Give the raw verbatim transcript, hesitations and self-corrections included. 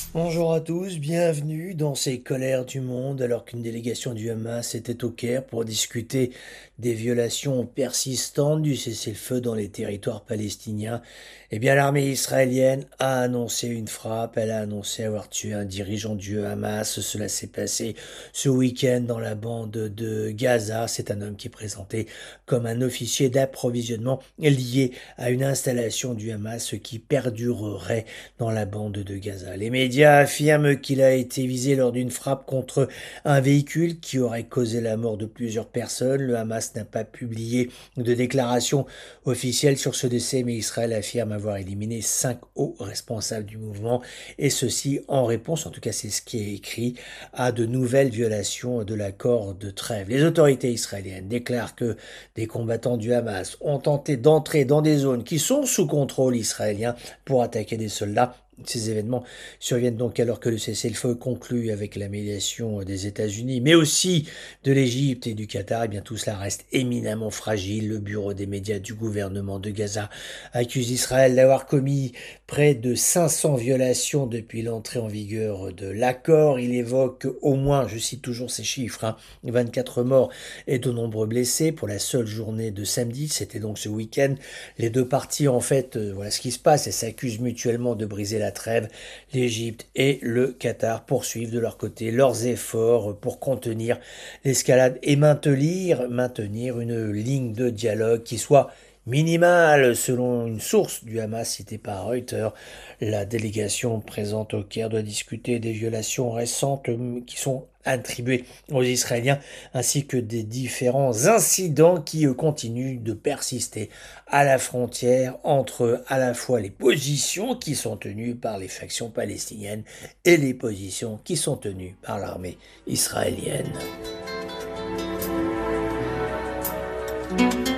Bonjour à tous, bienvenue dans ces colères du monde alors qu'une délégation du Hamas était au Caire pour discuter des violations persistantes du cessez-le-feu dans les territoires palestiniens. Eh bien, l'armée israélienne a annoncé une frappe, elle a annoncé avoir tué un dirigeant du Hamas. Cela s'est passé ce week-end dans la bande de Gaza. C'est un homme qui est présenté comme un officier d'approvisionnement lié à une installation du Hamas qui perdurerait dans la bande de Gaza. Les médias affirment qu'il a été visé lors d'une frappe contre un véhicule qui aurait causé la mort de plusieurs personnes. Le Hamas n'a pas publié de déclaration officielle sur ce décès, mais Israël affirme avoir éliminé cinq hauts responsables du mouvement, et ceci en réponse, en tout cas c'est ce qui est écrit, à de nouvelles violations de l'accord de trêve. Les autorités israéliennes déclarent que des combattants du Hamas ont tenté d'entrer dans des zones qui sont sous contrôle israélien pour attaquer des soldats. Ces événements surviennent donc alors que le cessez-le-feu conclut avec la médiation des États-Unis, mais aussi de l'Égypte et du Qatar. Eh bien, tout cela reste éminemment fragile. Le bureau des médias du gouvernement de Gaza accuse Israël d'avoir commis près de cinq cents violations depuis l'entrée en vigueur de l'accord. Il évoque au moins, je cite toujours ces chiffres, hein, vingt-quatre morts et de nombreux blessés pour la seule journée de samedi. C'était donc ce week-end. Les deux parties, en fait, euh, voilà ce qui se passe. Elles s'accusent mutuellement de briser la trêve. L'Égypte et le Qatar poursuivent de leur côté leurs efforts pour contenir l'escalade et maintenir, maintenir une ligne de dialogue qui soit minimale. Selon une source du Hamas citée par Reuters, la délégation présente au Caire doit discuter des violations récentes euh, qui sont attribuées aux Israéliens, ainsi que des différents incidents qui euh, continuent de persister à la frontière entre à la fois les positions qui sont tenues par les factions palestiniennes et les positions qui sont tenues par l'armée israélienne.